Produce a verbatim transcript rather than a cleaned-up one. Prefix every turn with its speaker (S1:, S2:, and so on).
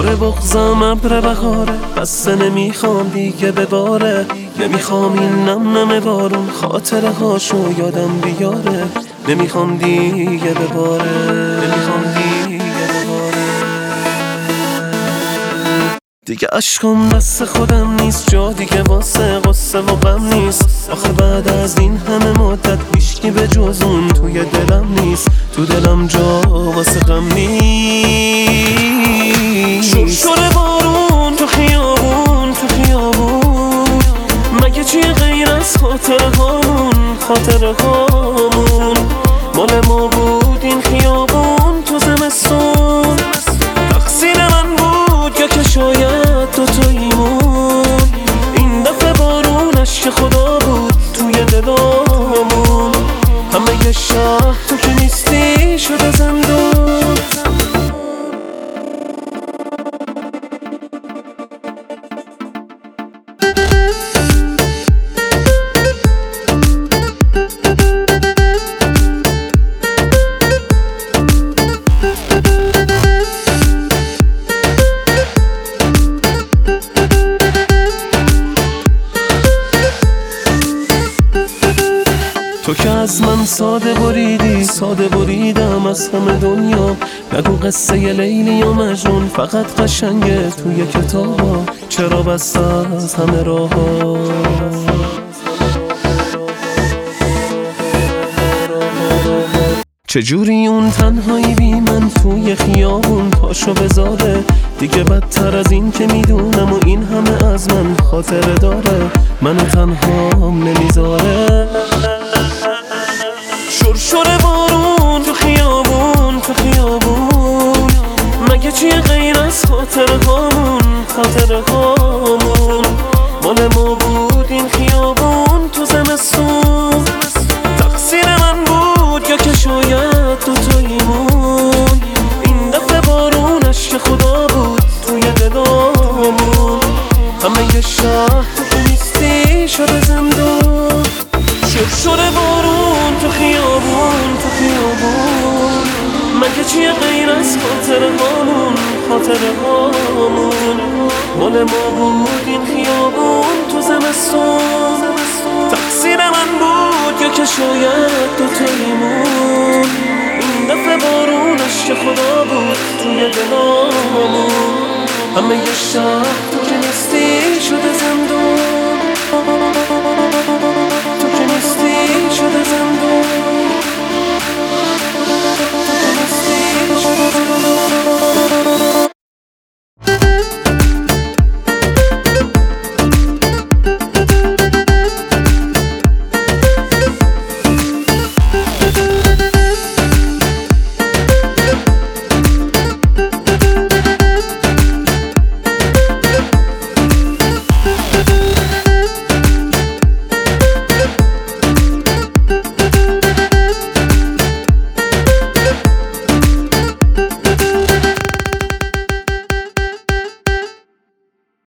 S1: پر بغضم ابر بهاره، بسته نمیخوام دیگه بباره. نمیخوام این نم نم بارون خاطره هاشو یادم بیاره. نمیخوام دیگه بباره، نمیخوام دیگه بباره. دیگه عشقم دست خودم نیست، جا دیگه واسه غصه و غم نیست. آخه بعد از این همه مدت هیچکی به جز اون توی دلم نیست. تو دلم جا واسه غم نیست. شور شور بارون تو خیابون، تو خیابون مگه چی غیر از خاطره هامون؟ خاطره هامون مال ما بود این خیابون تو زمستون. تقصیر من بود یا که شاید دوتاییمون. این دفعه بارونش که خدا بود توی دلامون. همه یه شهر تو که نیستی شده زندون. تو که از من ساده بریدی، ساده بریدم از همه دنیا. نگو قصه ی لیلی و مجنون فقط قشنگه توی کتابا. چرا بسته از همه راه‌ها؟ چجوری اون تنهایی بی من توی خیابون پاشو بذاره؟ دیگه بدتر از این که میدونم و این همه از من خاطره داره. منو تنهام نمیذاره. شور شور بارون تو خیابون، تو خیابون مگه چی غیر از خاطره هامون؟ خاطره هامون مال ما بود این خیابون تو زمستون. تقصیر من بود یا که شاید دوتاییمون. این دفعه بارونش که خدا بود توی دلامون. همه یه شهر تو که نیستی شده زندون. شور شور بارون تو خیابون، تو خیابون مگه چیه غیر از خاطره هامون؟ خاطره هامون مال ما بود این خیابون تو زمستون. تقصیر من بود یا که شاید دوتاییمون. این دفعه بارونش که خدا بود توی دلامون. همه یه شهر تو که